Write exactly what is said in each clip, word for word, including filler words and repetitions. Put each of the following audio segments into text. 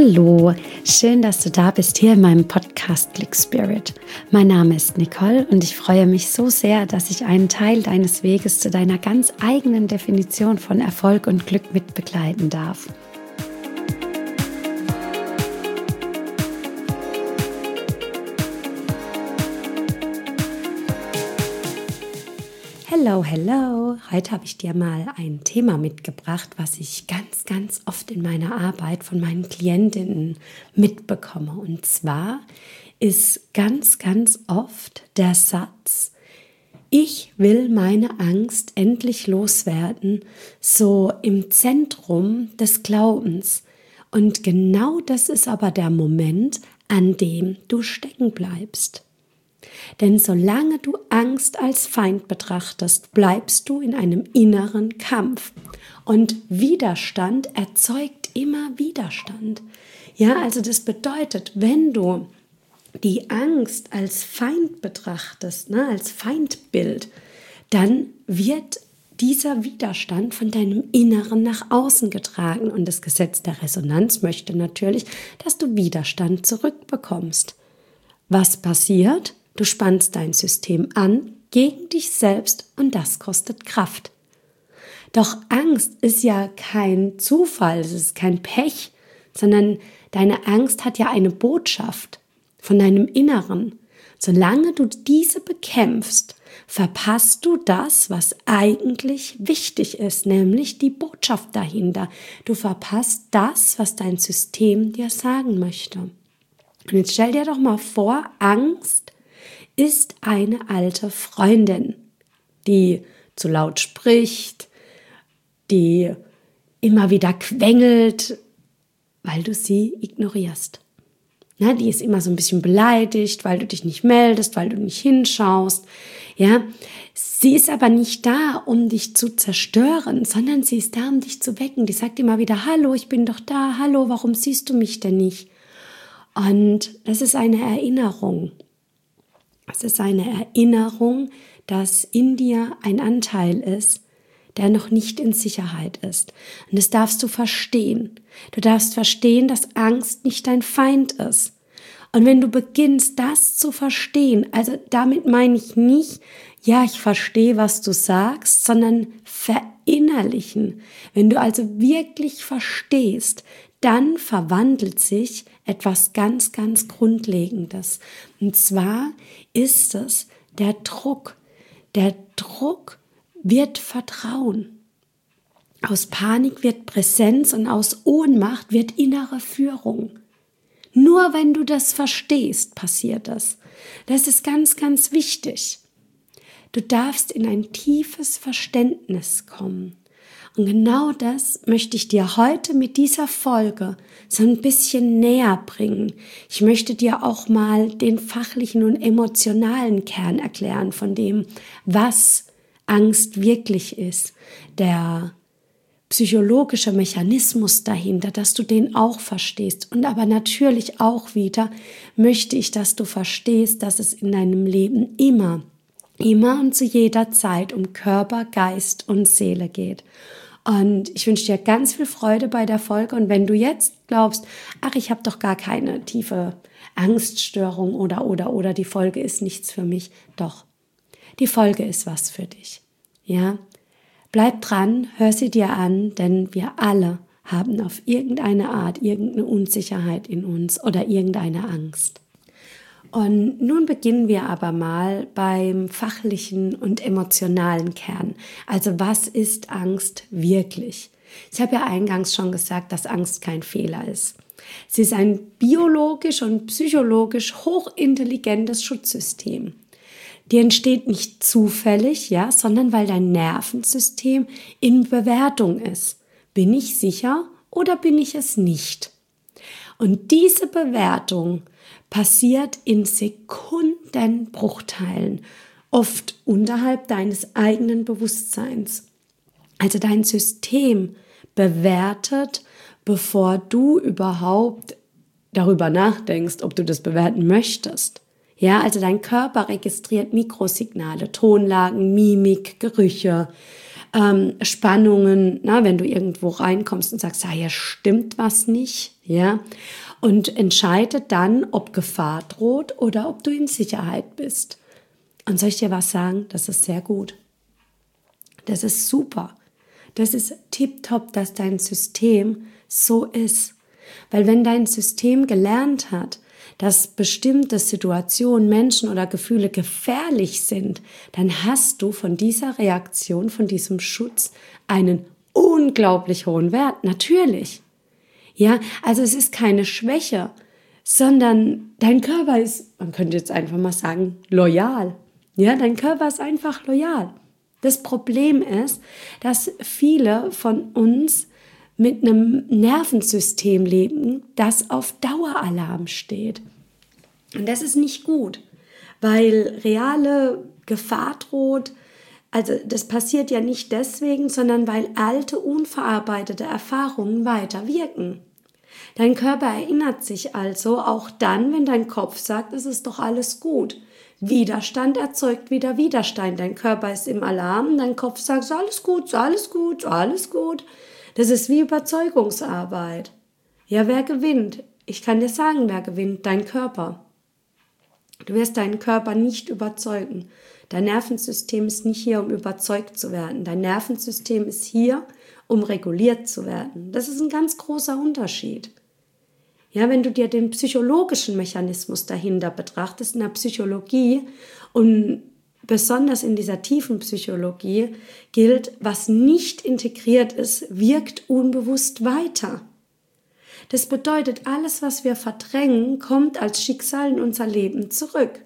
Hallo, schön, dass du da bist hier in meinem Podcast Click Spirit. Mein Name ist Nicole und ich freue mich so sehr, dass ich einen Teil deines Weges zu deiner ganz eigenen Definition von Erfolg und Glück mit begleiten darf. Hello, hello! Heute habe ich dir mal ein Thema mitgebracht, was ich ganz, ganz oft in meiner Arbeit von meinen Klientinnen mitbekomme. Und zwar ist ganz, ganz oft der Satz: Ich will meine Angst endlich loswerden, so im Zentrum des Glaubens. Und genau das ist aber der Moment, an dem du stecken bleibst. Denn solange du Angst als Feind betrachtest, bleibst du in einem inneren Kampf. Und Widerstand erzeugt immer Widerstand. Ja, also das bedeutet, wenn du die Angst als Feind betrachtest, ne, als Feindbild, dann wird dieser Widerstand von deinem Inneren nach außen getragen. Und das Gesetz der Resonanz möchte natürlich, dass du Widerstand zurückbekommst. Was passiert? Du spannst dein System an gegen dich selbst und das kostet Kraft. Doch Angst ist ja kein Zufall, es ist kein Pech, sondern deine Angst hat ja eine Botschaft von deinem Inneren. Solange du diese bekämpfst, verpasst du das, was eigentlich wichtig ist, nämlich die Botschaft dahinter. Du verpasst das, was dein System dir sagen möchte. Und jetzt stell dir doch mal vor, Angst ist eine alte Freundin, die zu laut spricht, die immer wieder quengelt, weil du sie ignorierst. Ja, die ist immer so ein bisschen beleidigt, weil du dich nicht meldest, weil du nicht hinschaust. Ja, sie ist aber nicht da, um dich zu zerstören, sondern sie ist da, um dich zu wecken. Die sagt immer wieder: Hallo, ich bin doch da. Hallo, warum siehst du mich denn nicht? Und das ist eine Erinnerung. Es ist eine Erinnerung, dass in dir ein Anteil ist, der noch nicht in Sicherheit ist. Und das darfst du verstehen. Du darfst verstehen, dass Angst nicht dein Feind ist. Und wenn du beginnst, das zu verstehen, also damit meine ich nicht, ja, ich verstehe, was du sagst, sondern verinnerlichen. Wenn du also wirklich verstehst, dann verwandelt sich etwas ganz, ganz Grundlegendes. Und zwar ist es der Druck. Der Druck wird Vertrauen. Aus Panik wird Präsenz und aus Ohnmacht wird innere Führung. Nur wenn du das verstehst, passiert das. Das ist ganz, ganz wichtig. Du darfst in ein tiefes Verständnis kommen. Und genau das möchte ich dir heute mit dieser Folge so ein bisschen näher bringen. Ich möchte dir auch mal den fachlichen und emotionalen Kern erklären von dem, was Angst wirklich ist. Der psychologische Mechanismus dahinter, dass du den auch verstehst. Und aber natürlich auch wieder möchte ich, dass du verstehst, dass es in deinem Leben immer, immer und zu jeder Zeit um Körper, Geist und Seele geht. Und ich wünsche dir ganz viel Freude bei der Folge. Und wenn du jetzt glaubst, ach, ich habe doch gar keine tiefe Angststörung oder, oder, oder die Folge ist nichts für mich. Doch, die Folge ist was für dich. Ja, bleib dran, hör sie dir an, denn wir alle haben auf irgendeine Art irgendeine Unsicherheit in uns oder irgendeine Angst. Und nun beginnen wir aber mal beim fachlichen und emotionalen Kern. Also was ist Angst wirklich? Ich habe ja eingangs schon gesagt, dass Angst kein Fehler ist. Sie ist ein biologisch und psychologisch hochintelligentes Schutzsystem. Die entsteht nicht zufällig, ja, sondern weil dein Nervensystem in Bewertung ist. Bin ich sicher oder bin ich es nicht? Und diese Bewertung passiert in Sekundenbruchteilen, oft unterhalb deines eigenen Bewusstseins. Also dein System bewertet, bevor du überhaupt darüber nachdenkst, ob du das bewerten möchtest. Ja, also dein Körper registriert Mikrosignale, Tonlagen, Mimik, Gerüche, ähm, Spannungen, na, wenn du irgendwo reinkommst und sagst, ja, hier stimmt was nicht, ja, und entscheide dann, ob Gefahr droht oder ob du in Sicherheit bist. Und soll ich dir was sagen? Das ist sehr gut. Das ist super. Das ist tipptopp, dass dein System so ist. Weil wenn dein System gelernt hat, dass bestimmte Situationen, Menschen oder Gefühle gefährlich sind, dann hast du von dieser Reaktion, von diesem Schutz einen unglaublich hohen Wert. Natürlich. Ja, also es ist keine Schwäche, sondern dein Körper ist, man könnte jetzt einfach mal sagen, loyal. Ja, dein Körper ist einfach loyal. Das Problem ist, dass viele von uns mit einem Nervensystem leben, das auf Daueralarm steht. Und das ist nicht gut, weil reale Gefahr droht. Also das passiert ja nicht deswegen, sondern weil alte, unverarbeitete Erfahrungen weiter wirken. Dein Körper erinnert sich also auch dann, wenn dein Kopf sagt, es ist doch alles gut. Widerstand erzeugt wieder Widerstand. Dein Körper ist im Alarm, dein Kopf sagt, ist alles gut, ist alles gut, ist alles gut. Das ist wie Überzeugungsarbeit. Ja, wer gewinnt? Ich kann dir sagen, wer gewinnt? Dein Körper. Du wirst deinen Körper nicht überzeugen. Dein Nervensystem ist nicht hier, um überzeugt zu werden. Dein Nervensystem ist hier, um reguliert zu werden. Das ist ein ganz großer Unterschied. Ja, wenn du dir den psychologischen Mechanismus dahinter betrachtest, in der Psychologie und besonders in dieser tiefen Psychologie gilt, was nicht integriert ist, wirkt unbewusst weiter. Das bedeutet, alles, was wir verdrängen, kommt als Schicksal in unser Leben zurück.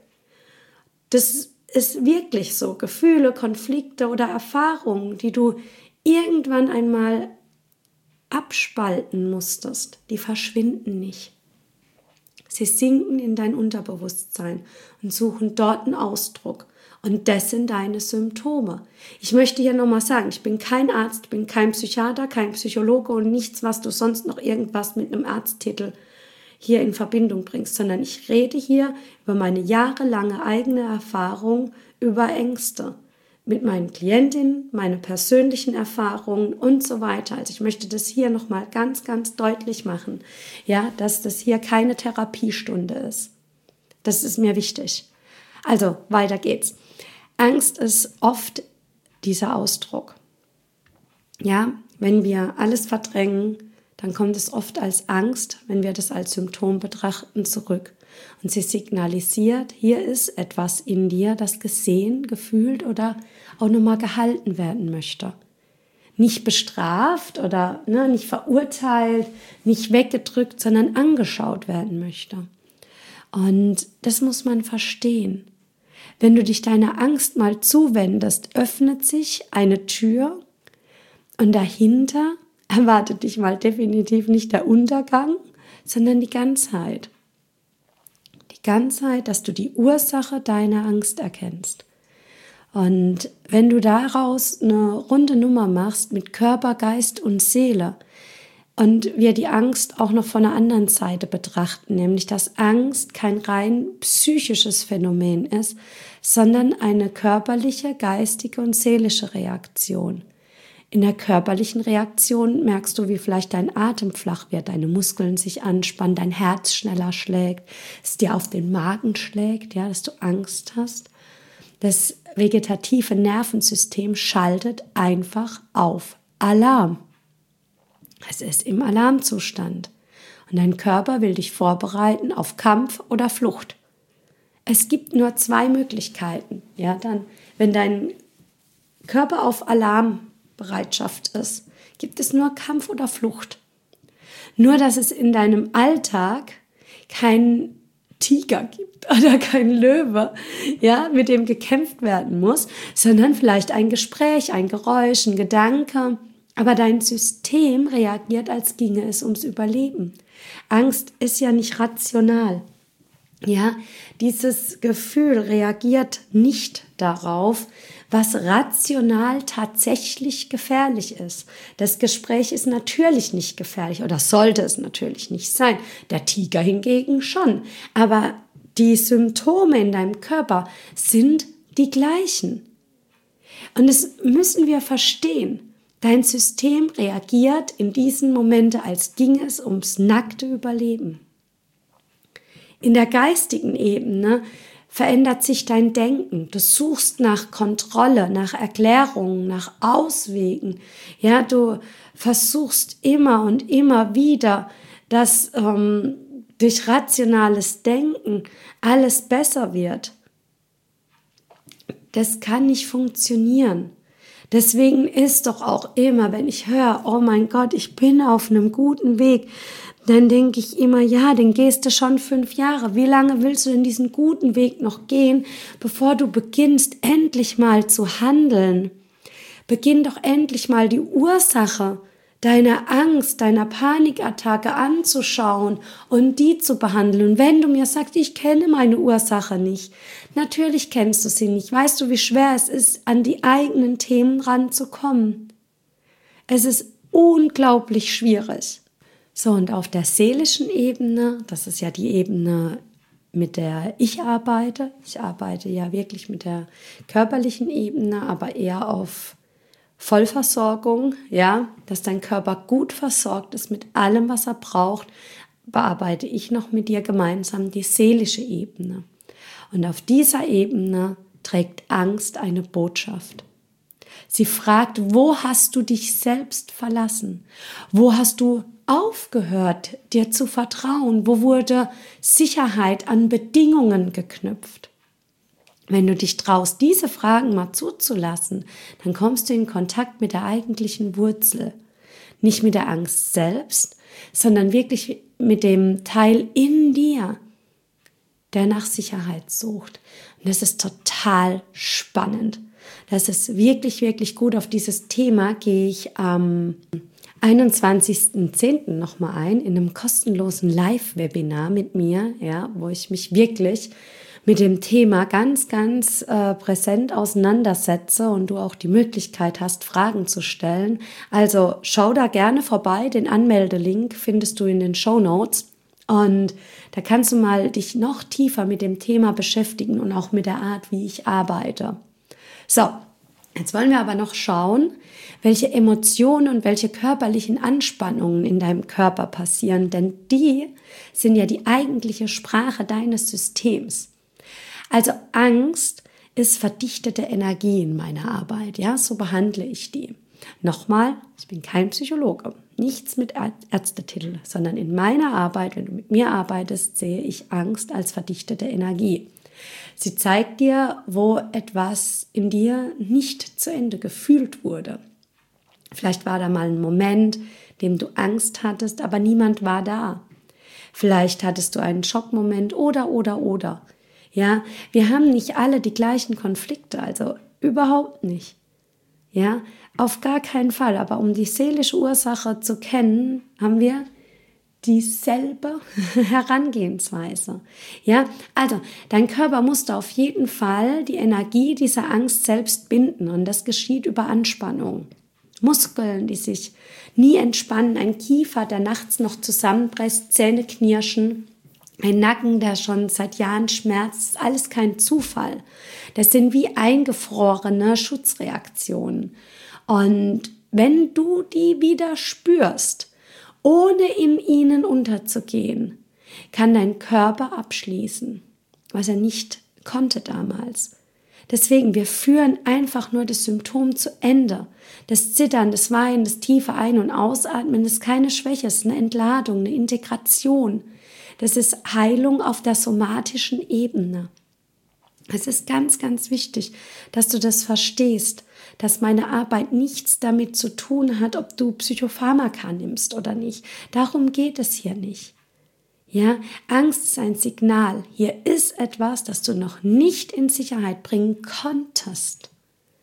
Das ist wirklich so. Gefühle, Konflikte oder Erfahrungen, die du irgendwann einmal abspalten musstest, die verschwinden nicht. Sie sinken in dein Unterbewusstsein und suchen dort einen Ausdruck. Und das sind deine Symptome. Ich möchte hier nochmal sagen, ich bin kein Arzt, bin kein Psychiater, kein Psychologe und nichts, was du sonst noch irgendwas mit einem Arzttitel hier in Verbindung bringst, sondern ich rede hier über meine jahrelange eigene Erfahrung über Ängste. Mit meinen Klientinnen, meine persönlichen Erfahrungen und so weiter. Also ich möchte das hier nochmal ganz, ganz deutlich machen, ja, dass das hier keine Therapiestunde ist. Das ist mir wichtig. Also, weiter geht's. Angst ist oft dieser Ausdruck. Ja, wenn wir alles verdrängen, dann kommt es oft als Angst, wenn wir das als Symptom betrachten, zurück. Und sie signalisiert, hier ist etwas in dir, das gesehen, gefühlt oder auch nochmal gehalten werden möchte. Nicht bestraft oder ne, nicht verurteilt, nicht weggedrückt, sondern angeschaut werden möchte. Und das muss man verstehen. Wenn du dich deiner Angst mal zuwendest, öffnet sich eine Tür und dahinter erwartet dich mal definitiv nicht der Untergang, sondern die Ganzheit. Die Ganzheit, dass du die Ursache deiner Angst erkennst. Und wenn du daraus eine runde Nummer machst mit Körper, Geist und Seele und wir die Angst auch noch von einer anderen Seite betrachten, nämlich dass Angst kein rein psychisches Phänomen ist, sondern eine körperliche, geistige und seelische Reaktion. In der körperlichen Reaktion merkst du, wie vielleicht dein Atem flach wird, deine Muskeln sich anspannen, dein Herz schneller schlägt, es dir auf den Magen schlägt, ja, dass du Angst hast. Das vegetative Nervensystem schaltet einfach auf Alarm. Es ist im Alarmzustand und dein Körper will dich vorbereiten auf Kampf oder Flucht. Es gibt nur zwei Möglichkeiten. Ja, dann, wenn dein Körper auf Alarmbereitschaft ist, gibt es nur Kampf oder Flucht. Nur, dass es in deinem Alltag keinen Tiger gibt oder kein Löwe, ja, mit dem gekämpft werden muss, sondern vielleicht ein Gespräch, ein Geräusch, ein Gedanke. Aber dein System reagiert, als ginge es ums Überleben. Angst ist ja nicht rational. Ja, dieses Gefühl reagiert nicht darauf, was rational tatsächlich gefährlich ist. Das Gespräch ist natürlich nicht gefährlich oder sollte es natürlich nicht sein. Der Tiger hingegen schon. Aber die Symptome in deinem Körper sind die gleichen. Und das müssen wir verstehen. Dein System reagiert in diesen Momenten, als ginge es ums nackte Überleben. In der geistigen Ebene verändert sich dein Denken. Du suchst nach Kontrolle, nach Erklärungen, nach Auswegen. Ja, du versuchst immer und immer wieder, dass ähm, durch rationales Denken alles besser wird. Das kann nicht funktionieren. Deswegen ist doch auch immer, wenn ich höre, oh mein Gott, ich bin auf einem guten Weg, dann denke ich immer, ja, dann gehst du schon fünf Jahre. Wie lange willst du denn diesen guten Weg noch gehen, bevor du beginnst, endlich mal zu handeln? Beginn doch endlich mal die Ursache deiner Angst, deiner Panikattacke anzuschauen und die zu behandeln. Und wenn du mir sagst, ich kenne meine Ursache nicht, natürlich kennst du sie nicht. Weißt du, wie schwer es ist, an die eigenen Themen ranzukommen? Es ist unglaublich schwierig. So, und auf der seelischen Ebene, das ist ja die Ebene, mit der ich arbeite. Ich arbeite ja wirklich mit der körperlichen Ebene, aber eher auf Vollversorgung, ja, dass dein Körper gut versorgt ist mit allem, was er braucht, bearbeite ich noch mit dir gemeinsam die seelische Ebene. Und auf dieser Ebene trägt Angst eine Botschaft. Sie fragt, wo hast du dich selbst verlassen? Wo hast du aufgehört, dir zu vertrauen? Wo wurde Sicherheit an Bedingungen geknüpft? Wenn du dich traust, diese Fragen mal zuzulassen, dann kommst du in Kontakt mit der eigentlichen Wurzel. Nicht mit der Angst selbst, sondern wirklich mit dem Teil in dir, der nach Sicherheit sucht. Und das ist total spannend. Das ist wirklich, wirklich gut. Auf dieses Thema gehe ich am einundzwanzigsten zehnten nochmal ein, in einem kostenlosen Live-Webinar mit mir, ja, wo ich mich wirklich mit dem Thema ganz, ganz äh, präsent auseinandersetze und du auch die Möglichkeit hast, Fragen zu stellen. Also schau da gerne vorbei, den Anmeldelink findest du in den Shownotes und da kannst du mal dich noch tiefer mit dem Thema beschäftigen und auch mit der Art, wie ich arbeite. So, jetzt wollen wir aber noch schauen, welche Emotionen und welche körperlichen Anspannungen in deinem Körper passieren, denn die sind ja die eigentliche Sprache deines Systems. Also Angst ist verdichtete Energie in meiner Arbeit, ja, so behandle ich die. Nochmal, ich bin kein Psychologe, nichts mit Ärztetitel, sondern in meiner Arbeit, wenn du mit mir arbeitest, sehe ich Angst als verdichtete Energie. Sie zeigt dir, wo etwas in dir nicht zu Ende gefühlt wurde. Vielleicht war da mal ein Moment, in dem du Angst hattest, aber niemand war da. Vielleicht hattest du einen Schockmoment oder, oder, oder. Ja, wir haben nicht alle die gleichen Konflikte, also überhaupt nicht. Ja, auf gar keinen Fall. Aber um die seelische Ursache zu kennen, haben wir dieselbe Herangehensweise. Ja, also dein Körper musste auf jeden Fall die Energie dieser Angst selbst binden und das geschieht über Anspannung. Muskeln, die sich nie entspannen, ein Kiefer, der nachts noch zusammenpresst, Zähne knirschen, ein Nacken, der schon seit Jahren schmerzt, das ist alles kein Zufall. Das sind wie eingefrorene Schutzreaktionen. Und wenn du die wieder spürst, ohne in ihnen unterzugehen, kann dein Körper abschließen, was er nicht konnte damals. Deswegen, wir führen einfach nur das Symptom zu Ende. Das Zittern, das Weinen, das tiefe Ein- und Ausatmen ist keine Schwäche, es ist eine Entladung, eine Integration. Das ist Heilung auf der somatischen Ebene. Es ist ganz, ganz wichtig, dass du das verstehst, dass meine Arbeit nichts damit zu tun hat, ob du Psychopharmaka nimmst oder nicht. Darum geht es hier nicht. Ja, Angst ist ein Signal. Hier ist etwas, das du noch nicht in Sicherheit bringen konntest.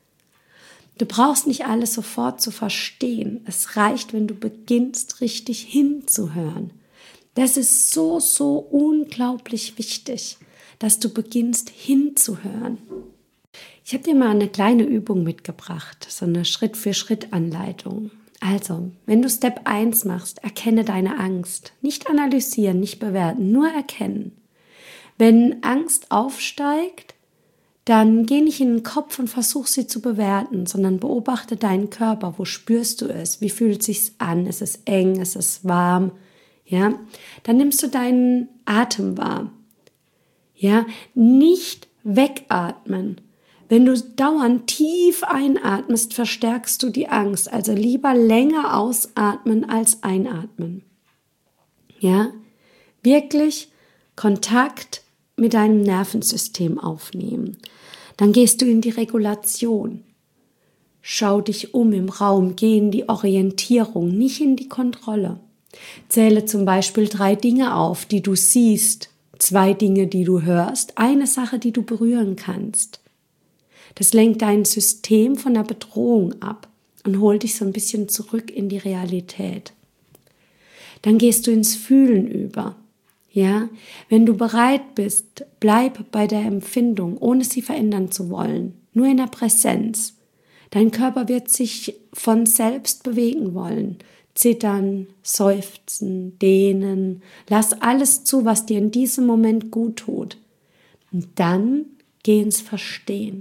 Du brauchst nicht alles sofort zu verstehen. Es reicht, wenn du beginnst, richtig hinzuhören. Das ist so, so unglaublich wichtig, dass du beginnst hinzuhören. Ich habe dir mal eine kleine Übung mitgebracht, so eine Schritt-für-Schritt-Anleitung. Also, wenn du Step eins machst, erkenne deine Angst. Nicht analysieren, nicht bewerten, nur erkennen. Wenn Angst aufsteigt, dann geh nicht in den Kopf und versuch sie zu bewerten, sondern beobachte deinen Körper. Wo spürst du es? Wie fühlt es sich an? Ist es eng? Ist es warm? Ja, dann nimmst du deinen Atem wahr. Ja, nicht wegatmen. Wenn du dauernd tief einatmest, verstärkst du die Angst. Also lieber länger ausatmen als einatmen. Ja, wirklich Kontakt mit deinem Nervensystem aufnehmen. Dann gehst du in die Regulation. Schau dich um im Raum, geh in die Orientierung, nicht in die Kontrolle. Zähle zum Beispiel drei Dinge auf, die du siehst, zwei Dinge, die du hörst, eine Sache, die du berühren kannst. Das lenkt dein System von der Bedrohung ab und holt dich so ein bisschen zurück in die Realität. Dann gehst du ins Fühlen über. Ja, wenn du bereit bist, bleib bei der Empfindung, ohne sie verändern zu wollen, nur in der Präsenz. Dein Körper wird sich von selbst bewegen wollen. Zittern, seufzen, dehnen. Lass alles zu, was dir in diesem Moment gut tut. Und dann geh ins Verstehen.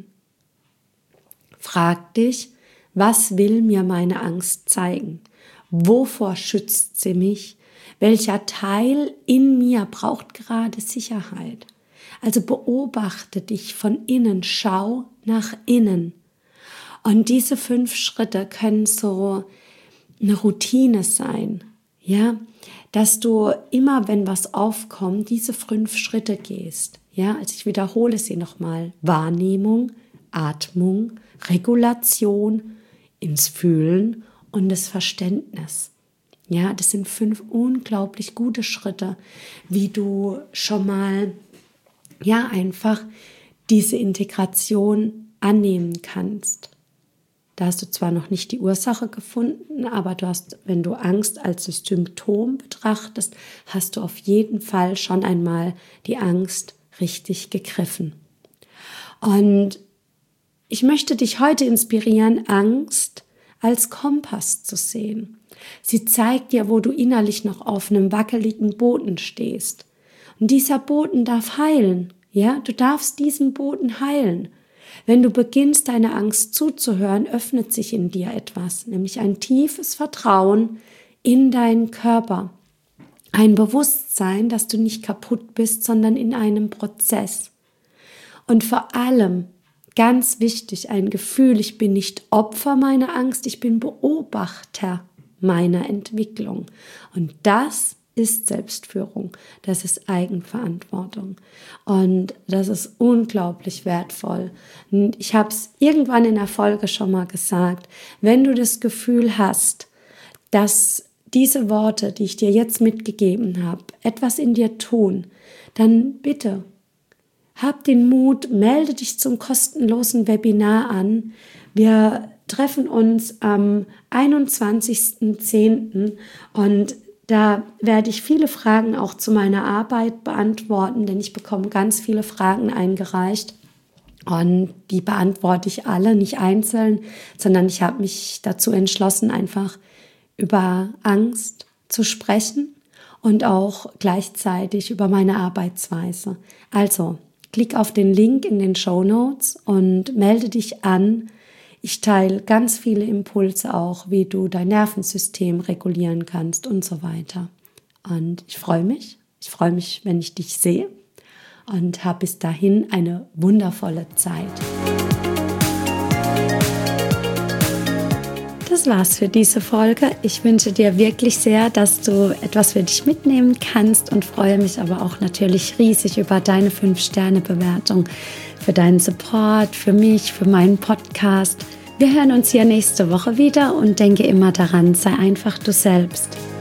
Frag dich, was will mir meine Angst zeigen? Wovor schützt sie mich? Welcher Teil in mir braucht gerade Sicherheit? Also beobachte dich von innen, schau nach innen. Und diese fünf Schritte können so eine Routine sein, ja, dass du immer, wenn was aufkommt, diese fünf Schritte gehst. Ja, also ich wiederhole sie nochmal. Wahrnehmung, Atmung, Regulation, ins Fühlen und das Verständnis. Ja, das sind fünf unglaublich gute Schritte, wie du schon mal, ja, einfach diese Integration annehmen kannst. Da hast du zwar noch nicht die Ursache gefunden, aber du hast, wenn du Angst als Symptom betrachtest, hast du auf jeden Fall schon einmal die Angst richtig gegriffen. Und ich möchte dich heute inspirieren, Angst als Kompass zu sehen. Sie zeigt dir, wo du innerlich noch auf einem wackeligen Boden stehst. Und dieser Boden darf heilen. Ja, du darfst diesen Boden heilen. Wenn du beginnst, deiner Angst zuzuhören, öffnet sich in dir etwas, nämlich ein tiefes Vertrauen in deinen Körper. Ein Bewusstsein, dass du nicht kaputt bist, sondern in einem Prozess. Und vor allem, ganz wichtig, ein Gefühl, ich bin nicht Opfer meiner Angst, ich bin Beobachter meiner Entwicklung. Und das ist Selbstführung, das ist Eigenverantwortung und das ist unglaublich wertvoll. Und ich habe es irgendwann in der Folge schon mal gesagt, wenn du das Gefühl hast, dass diese Worte, die ich dir jetzt mitgegeben habe, etwas in dir tun, dann bitte hab den Mut, melde dich zum kostenlosen Webinar an. Wir treffen uns am einundzwanzigsten zehnten und da werde ich viele Fragen auch zu meiner Arbeit beantworten, denn ich bekomme ganz viele Fragen eingereicht und die beantworte ich alle, nicht einzeln, sondern ich habe mich dazu entschlossen, einfach über Angst zu sprechen und auch gleichzeitig über meine Arbeitsweise. Also, klick auf den Link in den Shownotes und melde dich an. Ich teile ganz viele Impulse auch, wie du dein Nervensystem regulieren kannst und so weiter. Und ich freue mich. Ich freue mich, wenn ich dich sehe und habe bis dahin eine wundervolle Zeit. Das war's für diese Folge. Ich wünsche dir wirklich sehr, dass du etwas für dich mitnehmen kannst und freue mich aber auch natürlich riesig über deine fünf Sterne Bewertung, für deinen Support, für mich, für meinen Podcast. Wir hören uns hier nächste Woche wieder und denke immer daran, sei einfach du selbst.